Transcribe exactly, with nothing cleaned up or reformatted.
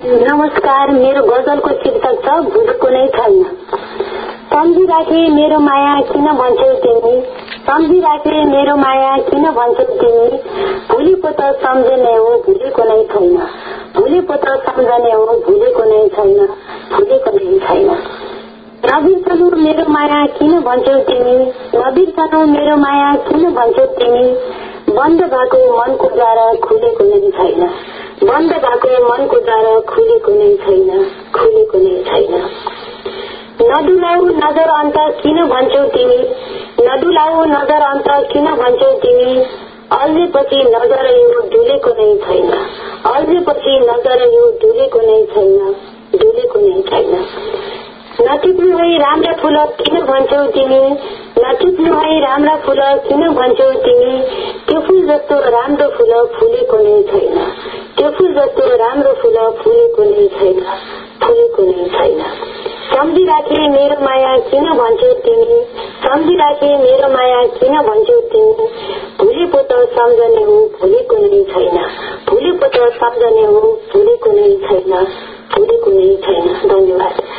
नमस्कार, मेरो गजलको शीर्षक छ भुलेको नै छैन। सम्झिराखे मेरो माया किन भन्छौ तिमी, सम्झिराखे मेरो माया किन भन्छौ तिमी, भुलेको त सम्झने हो भुलेको नै छैन, भुलेको त सम्झने हो भुलेको नै छैन, भुलेको नै छैन। नबिर्सनु मेरो माया किन भन्छौ तिमी, नबिर्सनु मेरो माया किन भन्छौ तिमी, बन्द भएको मनको द्वार खुलेको नै छैन, बन्द भएको मनको द्वार खुलेको नै छैन, खुलेको नै छैन। नडुलाऊ नजर अन्त किन भन्छौ तिमी, नडुलाऊ नजर अन्त किन भन्छौ तिमी, अल्झेपछि नजर यो डुलेको नै छैन, अल्झेपछि नजर यो डुलेको नै छैन, डुलेको नै छैन। नटिप्नु है राम्रा फूल किन भन्छौ तिमी, नटिप्नु है राम्रा फूल किन भन्छौ तिमी, त्यो फूल जस्तो राम्रो फूल फुलेको नै छैन, त्यो फूल जस्तो राम्रो फूल फुलेको नै छैन, फुलेको नै छैन। सम्झिराखे मेरो माया किन भन्छौ तिमी, सम्झिराखे मेरो माया किन भन्छौ तिमी, भुलेको त सम्झने हो भुलेको नै छैन, भुलेको त सम्झने हो भुलेको नै छैन, भुलेको नै छैन। धन्यवाद।